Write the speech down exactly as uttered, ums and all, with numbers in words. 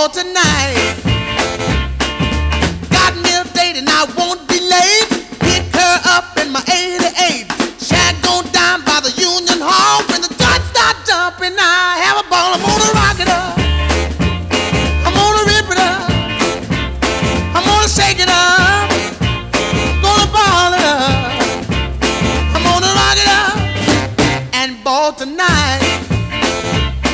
ball tonight. Got me a date and I won't be late. Pick her up in my eighty-eight. Shack go down by the Union Hall. When the guns start jumping, I have a ball of